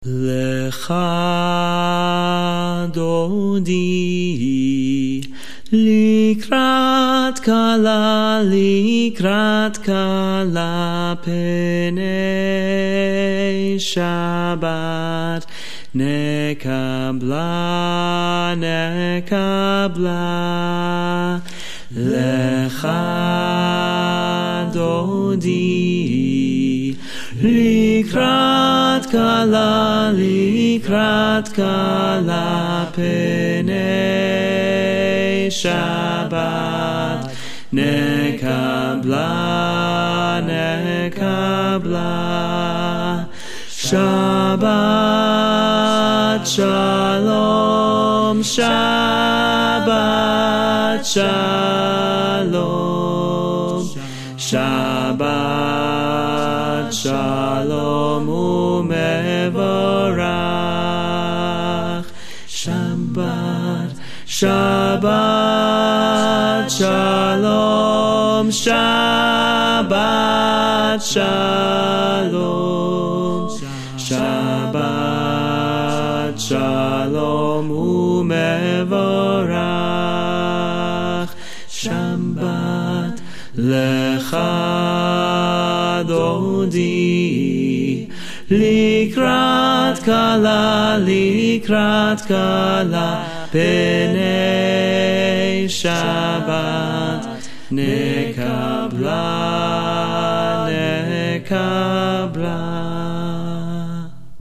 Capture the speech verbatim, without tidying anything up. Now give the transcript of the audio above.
לך דודי לקראת כלה, לקראת כלה פני שבת נקבלה, נקבלה. לך דודי לקראת כלה, לקראת כלה פני שבת נקבלה, נקבלה. שבת שלום, שבת שלום, שבת שלום ומבורך. שבת, שבת שלום, שבת שלום, שבת שלום ומבורך. שבת לך דודי לקראת כלה, לקראת כלה פני שבת נקבלה, נקבלה.